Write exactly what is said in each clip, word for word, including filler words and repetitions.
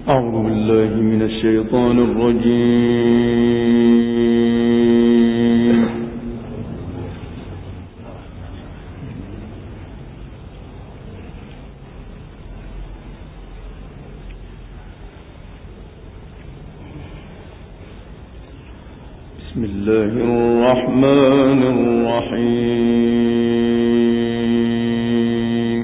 أعوذ بالله من الشيطان الرجيم. بسم الله الرحمن الرحيم.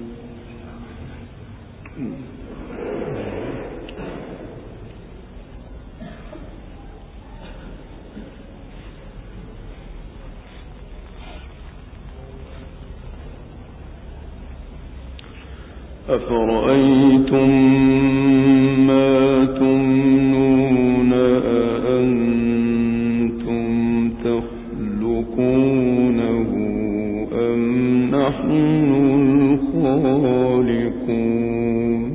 أفرأيتم ما تمنون أأنتم تخلقونه أم نحن الخالقون؟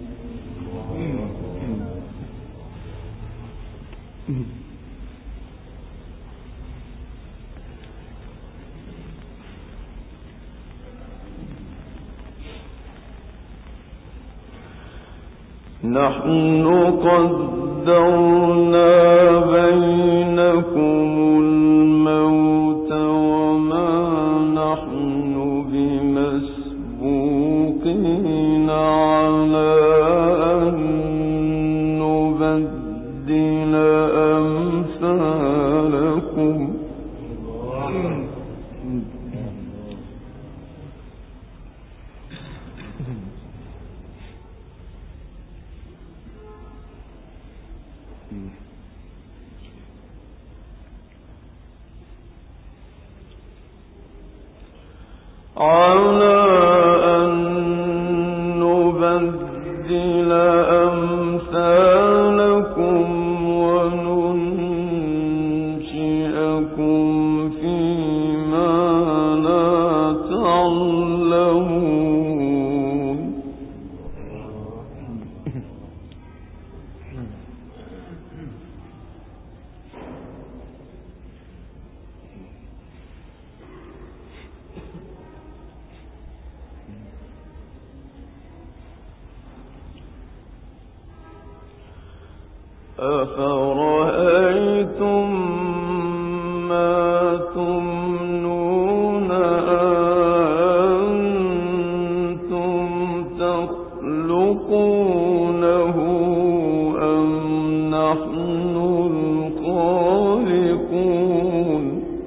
نحن قدرنا بينكم الموت وما نحن بمسبوقين على أن نبدل أمثالكم. على أن نبدل أمثالكم وننشئكم فيما لا تعلمون. أفرأيتم ما تمنون أأنتم تخلقونه أم نحن الخالقون؟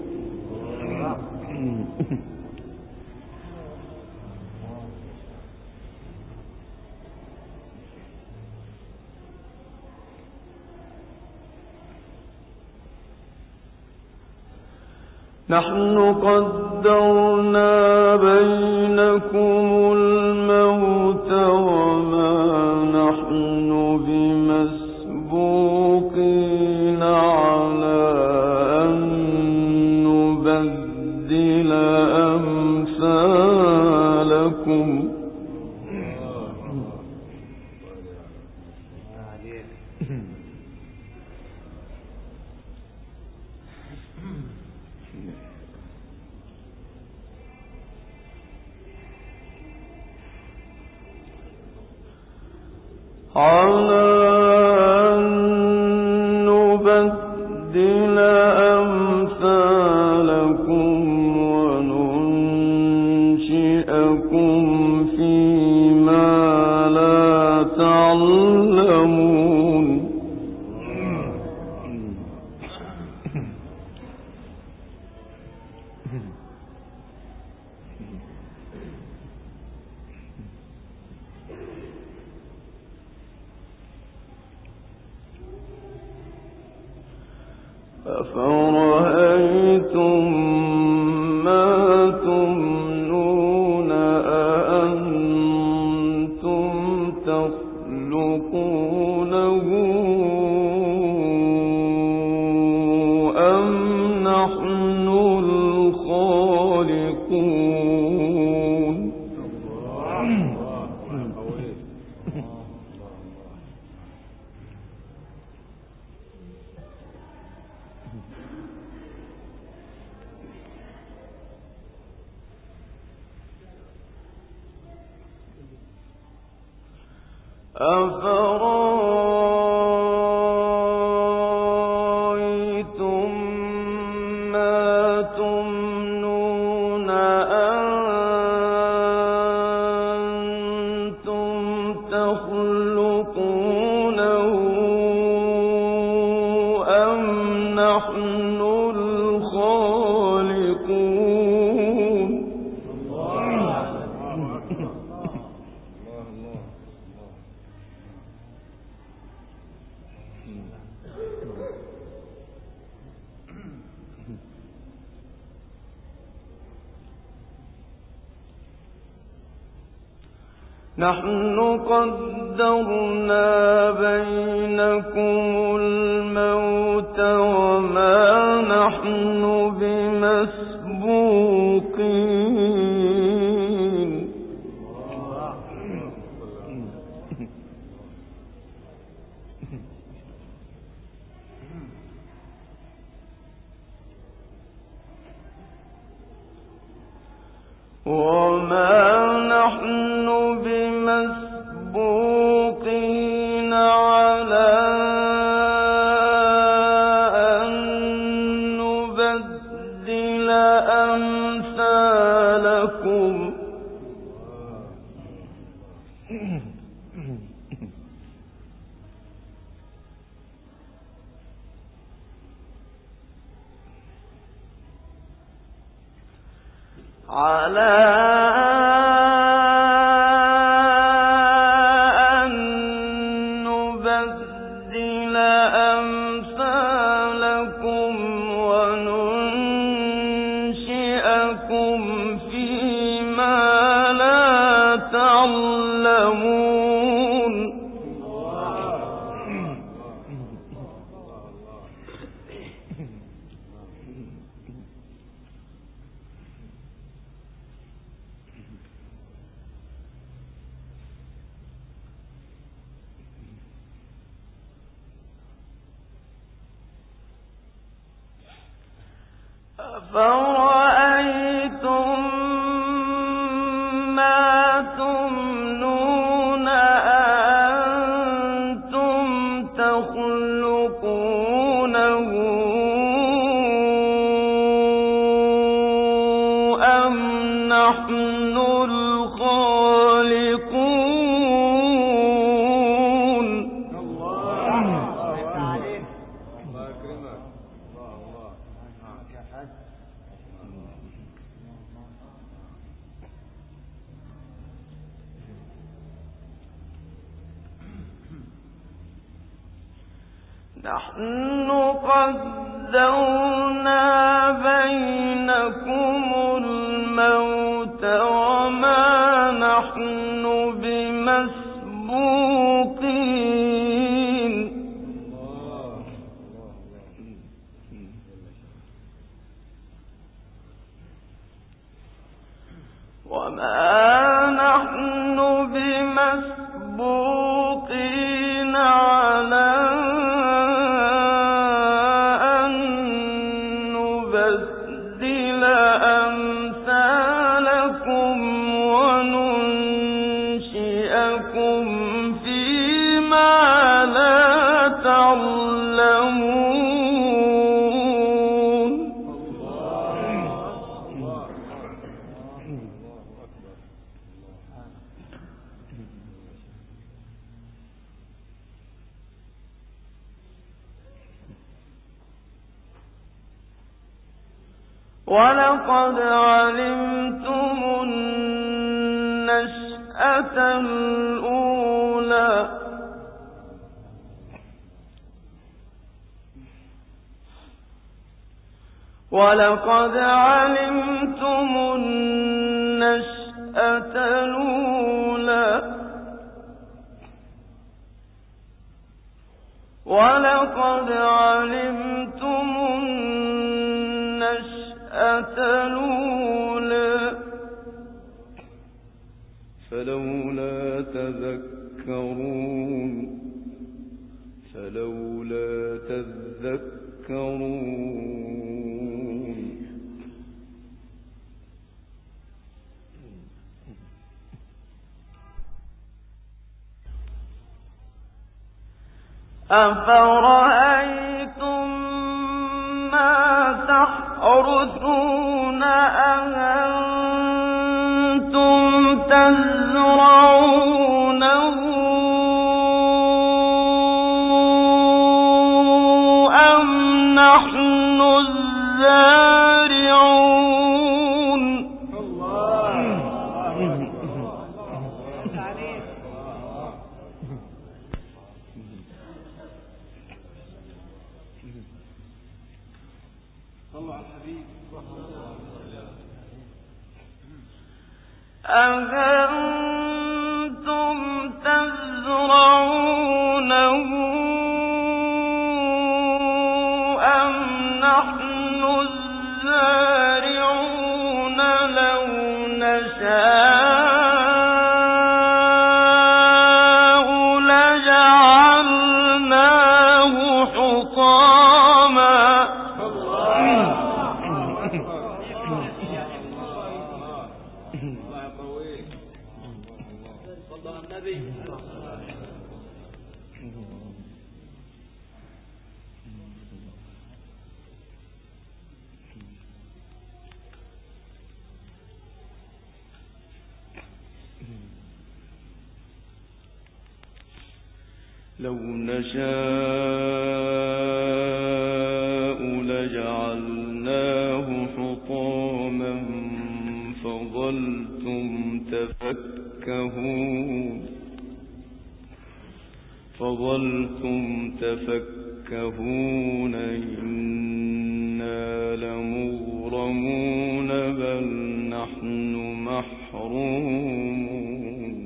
نحن قدرنا بينكم الموت وما نحن بمسبوقين على أن نبدل أمثالكم. على أن نبدل أمثالكم وننشئكم فيما لا تعلمون. أفرأيتم ما تمنون أأنتم تخلقونه أم نحن الخالقون؟ أفرأيتم ما تمنون أنتم تخلقونه أم نحن الخالقون نحن قدرنا بينكم الموت وما نحن بمسبوقين وما نحن بمسبوقين على أن نبدل أمثالكم على أن نبدل أمثالكم وننشئكم فيما لا تعلمون أفرأيتم ما تمنون أنتم تخلقونه أم نحن الخالقون نحن قدرنا بينكم الموت وما نحن بمسبوقين وما نحن بمسبوقين على أن نبدل أمثالكم وننشئكم فيما لا تعلمون ولقد علمتم النشأة الأولى ولقد علمتم النشأة الأولى ولقد علمتم النشأة الأولى فلولا تذكرون فلولا تذكرون أفرأيتم ما تحرثون أأنتم تزرعونه أم نحن الزارعون أأنتم تزرعونه أم نحن الزارعون لو نشاء لجعلناه حطاما لو نشاء لجعلناه حطاما فظلتم تفكهون فظلتم تفكهون إنا لمغرمون بل نحن محرومون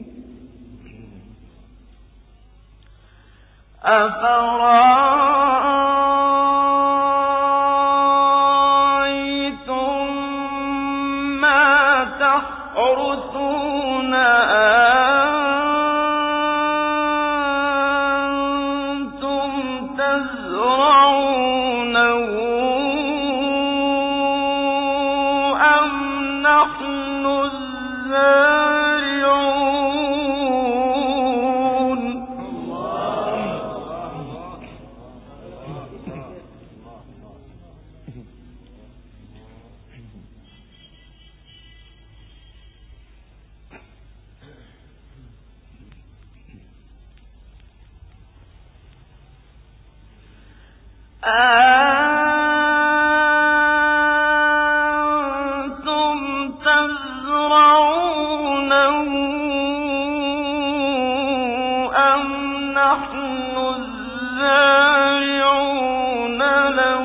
أفرأيتم ما تحرثون أأنتم تزرعونه أم نحن الزارعون أأنتم تزرعونه أم نحن الزارعون لو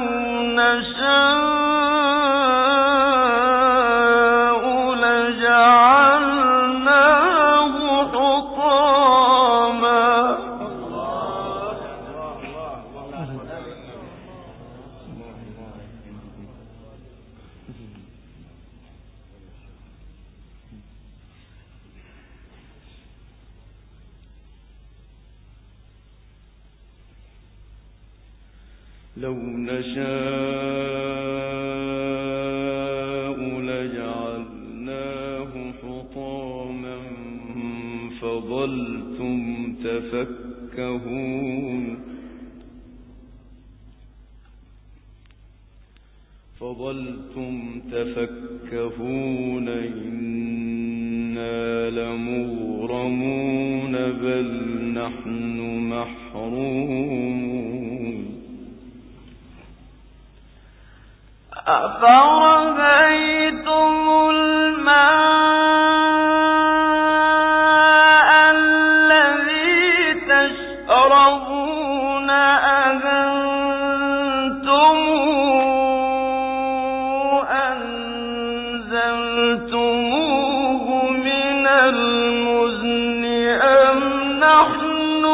نشاء لجعلناه حطاما لو نشاء لجعلناه حطاما فظلتم تفكهون فظلتم تفكهون إنا لمغرمون بل نحن محرومون أفرأيتم الماء الذي تشربون أأنتم أنزلتموه من المزن أم نحن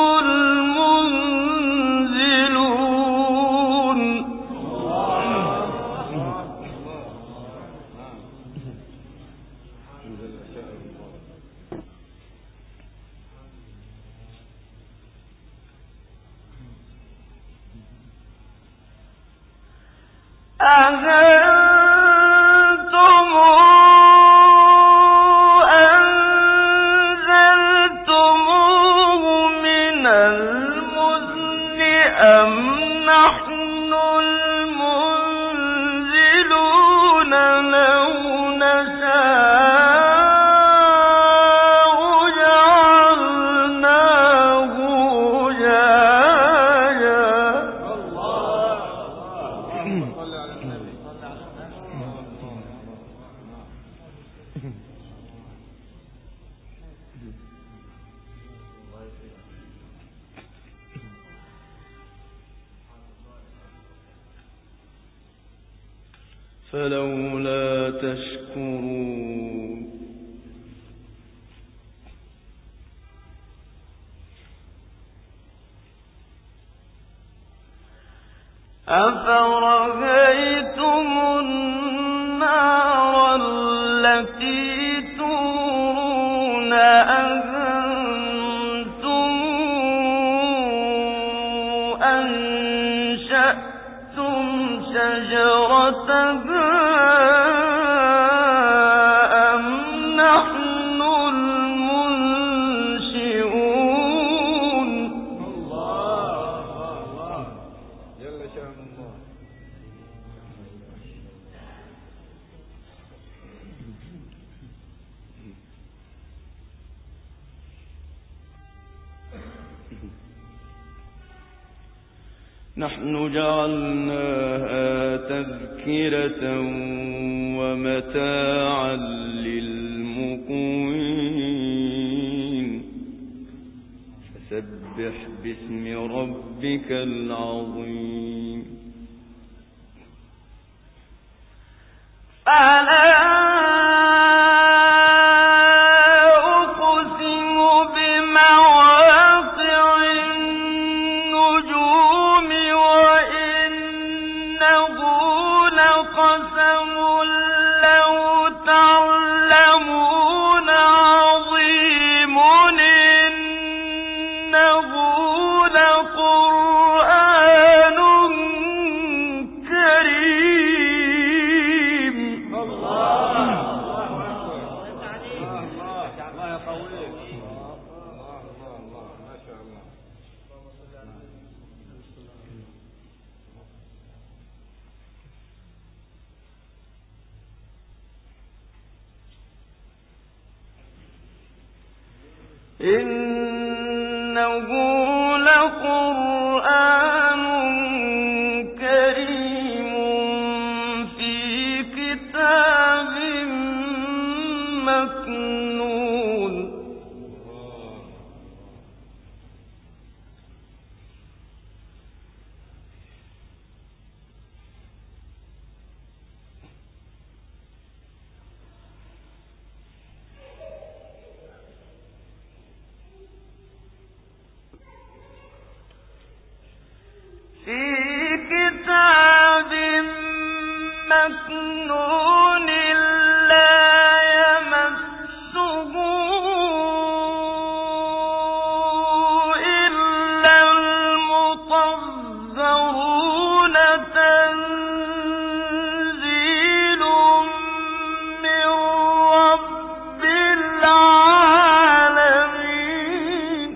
المنزلون أأنتم أنزلتموه من المزن فلولا تشكرون أفرأيتم النار التي تورون أأنتم أنشأتم شجرتها أم نحن المنشئون الله جل شأن الله. نحن جعلناها تذكرة ومتاعا للمقوين فسبح باسم ربك العظيم. فلا إنه لقرآن كريم في كتاب مكنون في كتاب مكنون لا يمسه إلا المطهرون تنزيل من رب العالمين.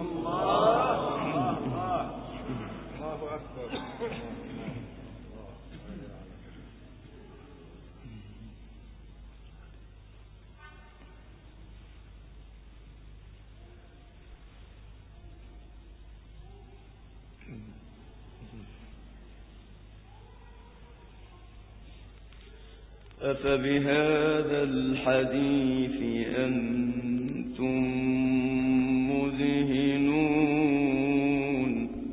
أفبهذا الحديث أنتم مدهنون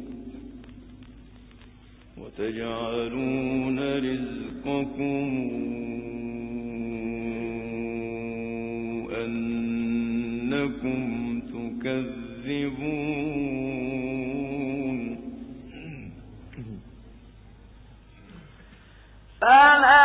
وتجعلون رزقكم أنكم تكذبون. فلا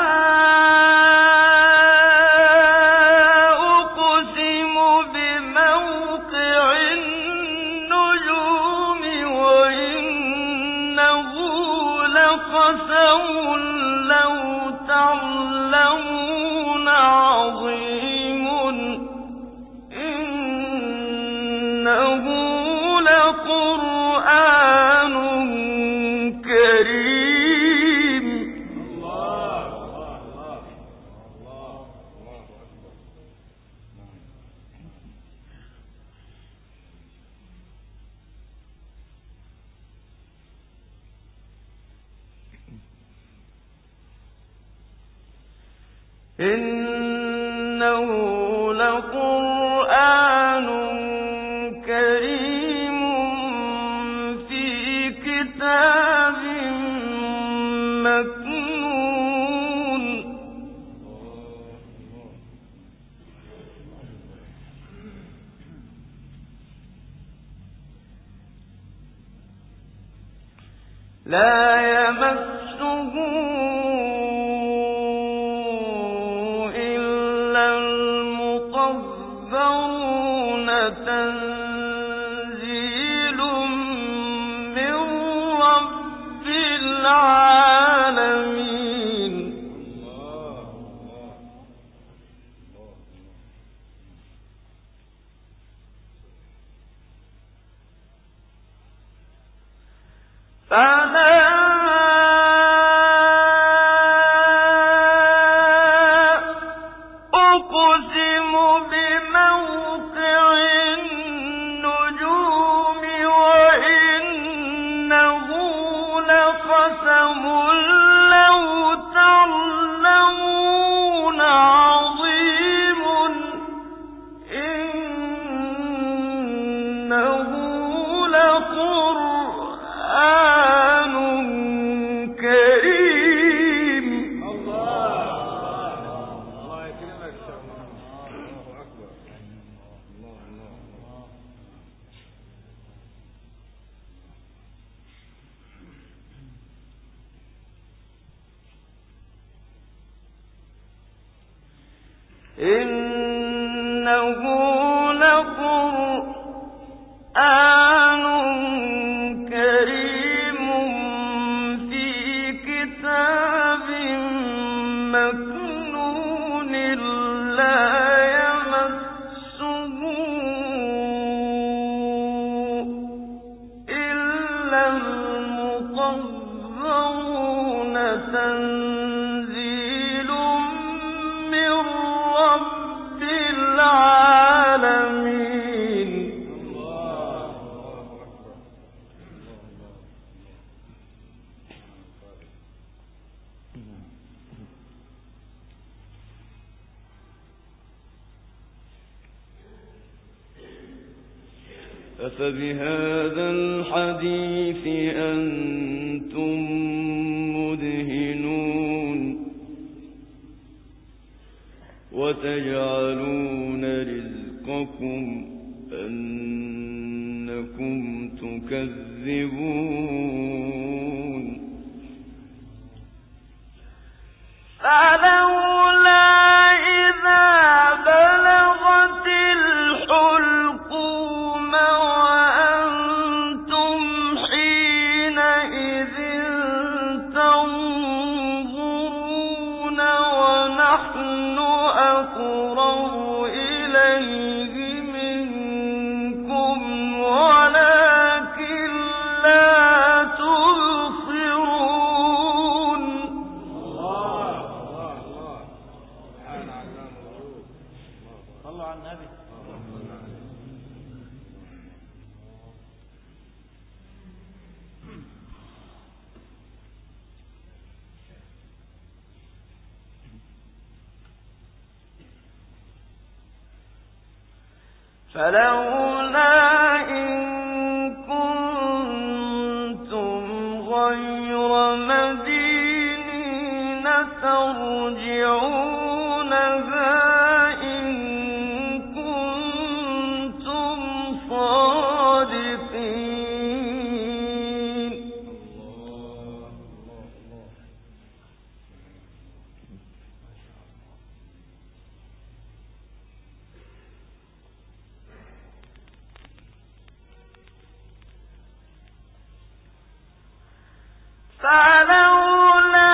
لو تعلمون عظيم إنه لقرآن كريم. الله الله الله الله أكبر. إنه لقرآن كريم في كتاب مكنون لا يمسه إلا المطهرون تنزيل من رب العالمين فلا أقسم بموقع النجوم وإنه لقسم لو تعلمون عظيم إنه لقرآن كريم الله الله يكرمك الله أكبر الله الله إنه لقرآن كريم في كتاب مكنون لا يمسه إلا المطهرون تنزيل من رب العالمين أفبهذا الحديث أنتم مدهنون وتجعلون رزقكم أنكم تكذبون فلولا إذا بلغت الحلقوم وأنتم حينئذ تنظرون ونحن أقرب إليه منكم ولكن لا تبصرون الله الله الله سبحان الله صلوا على النبي فلولا إن كنتم غير مدينين ترجعونها إن كنتم صادقين فلولا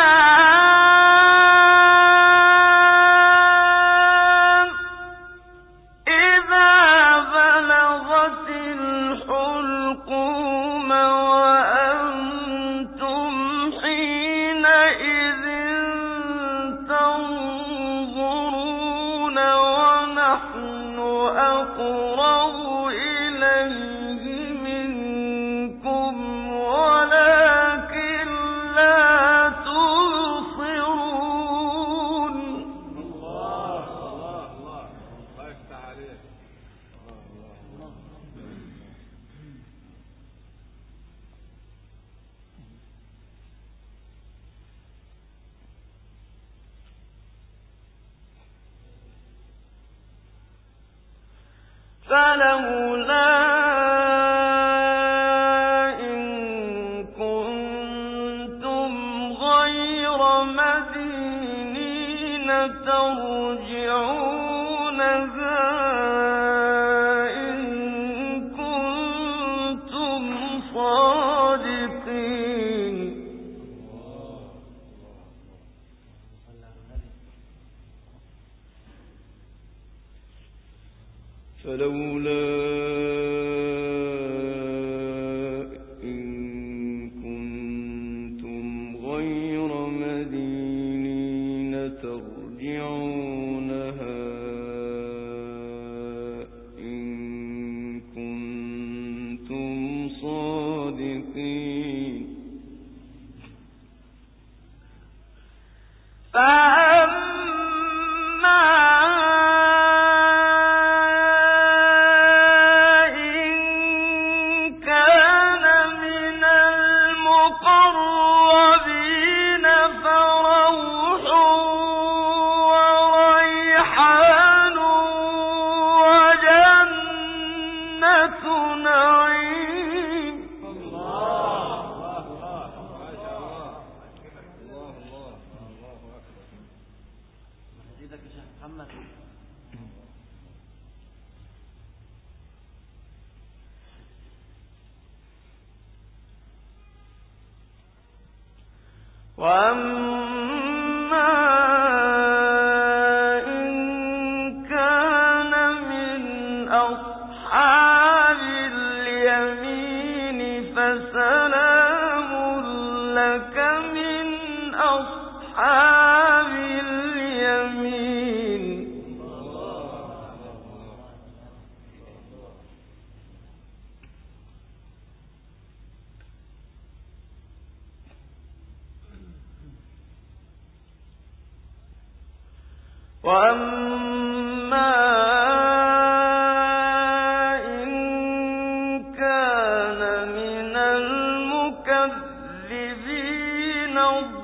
إذا بلغت الحلقوم وأنتم حينئذ تنظرون ونحن أقرب إليه منكم ولكن لا تبصرون الله الله الله يفتح عليك فلولا إن كنتم وأما إن كان من المكذبين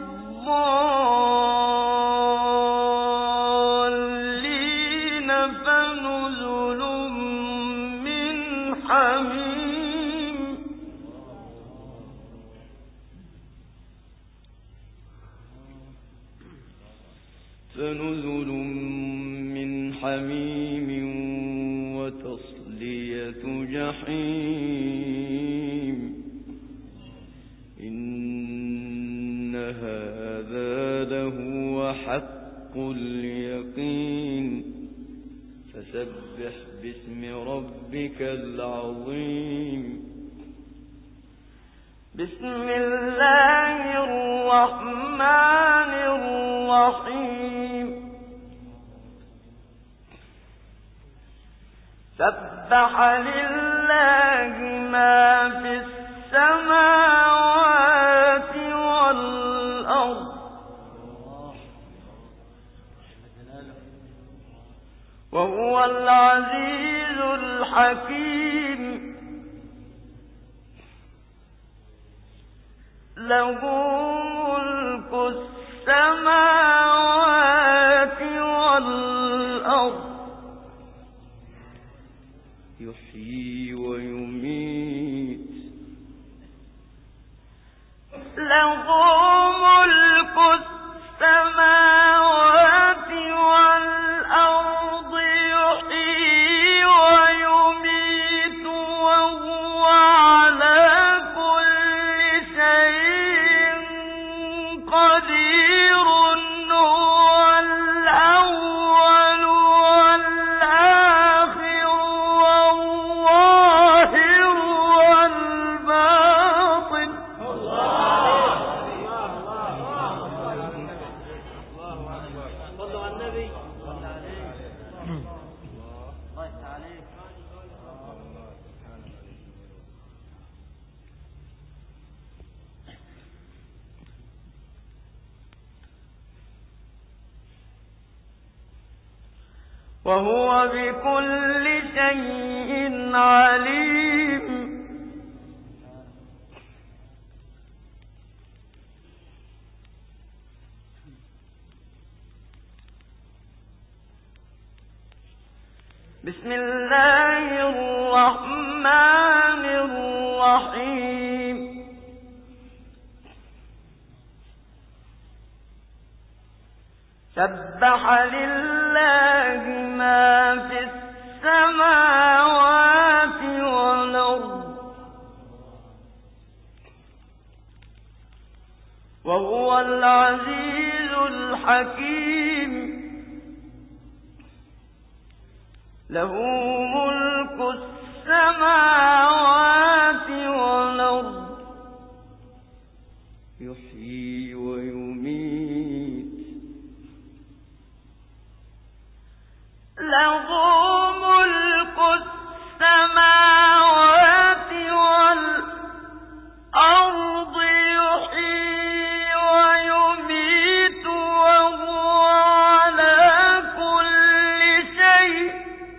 الضالين فنزل من حميم فنزل من حميم وتصلية جحيم إن هذا لهو حق اليقين فسبح باسم ربك العظيم بسم الله الرحمن الرحيم سبح لله ما في السماوات والأرض وهو العزيز الحكيم له ملك السماوات والأرض يحيي ويميت له ملك السماوات والأرض يحيي ويميت وهو على كل شيء قدير هو الأول والآخر والظاهر والباطن صلوا على النبي صلى عليه الله تعالى وهو بكل شيء عليم بسم الله الرحمن الرحيم سبح لله ما في السماوات والأرض وهو العزيز الحكيم له ملك السماوات والأرض يحيي ويميت له ملك السماوات والأرض يحيي ويميت وهو على كل شيء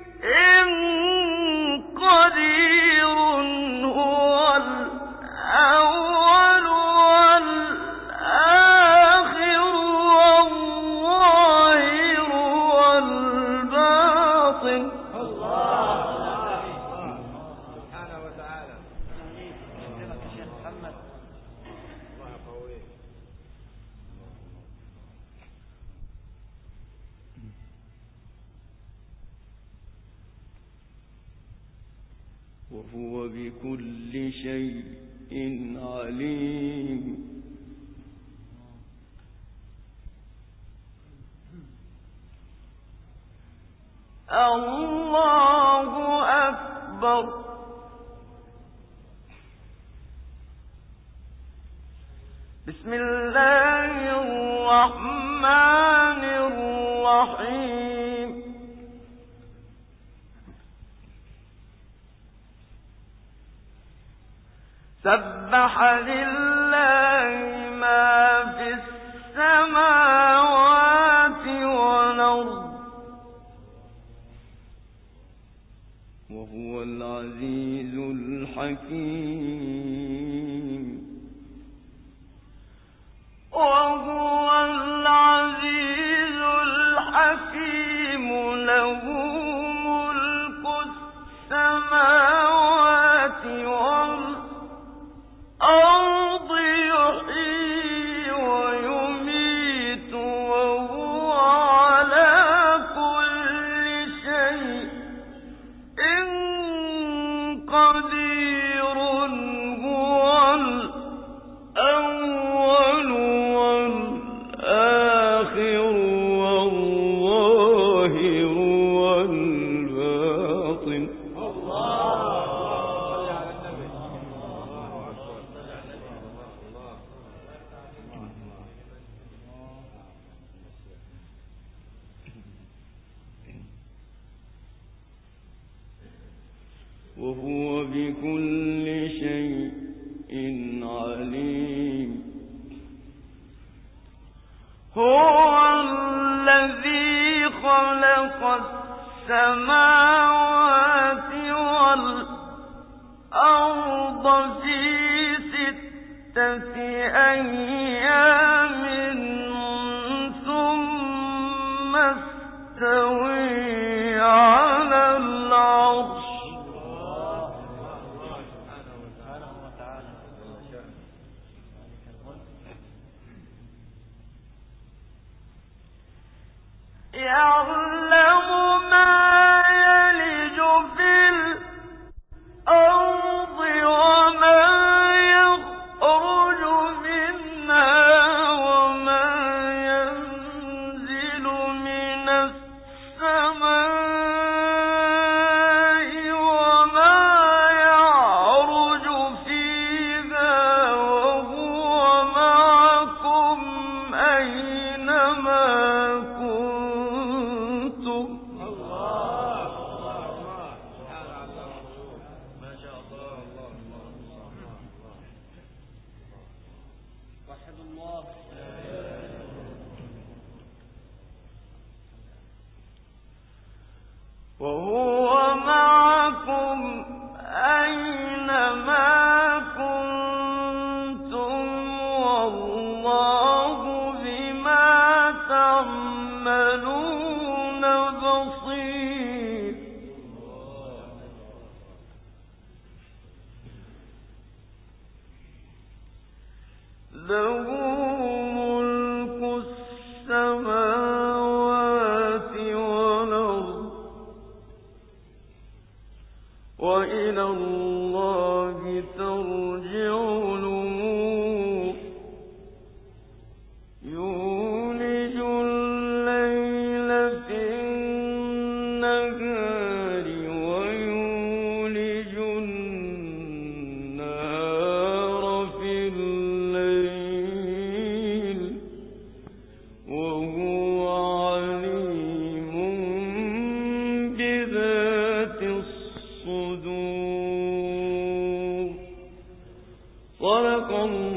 قدير هو الأول والآخر والظاهر والباطن الله سبحانه وتعالى. كلمة الشيخ محمد الله يقويه. وهو بكل شيء عليم. الله أكبر. بسم الله الرحمن الرحيم. سبح لله ما في السماوات والأرض وهو العزيز الحكيم. وهو العزيز الحكيم له ملك السماوات والأرض يحيي ويميت وهو على كل شيء قدير هو الأول والآخر والظاهر والباطن. وهو بكل شيء عليم. هو الذي خلق السماوات والأرض في ستة أيام ثم استوى على العرش. يعلم ما يلج في الأرض وما يخرج منها وما ينزل من السماء وما يعرج فيها وهو معكم أينما وهو معكم أينما كنتم والله بما تعملون بصير. له ملك السماوات والأرض وإلى الله ترجع الأمور. يولج الليل في النهار ويولج صدق الله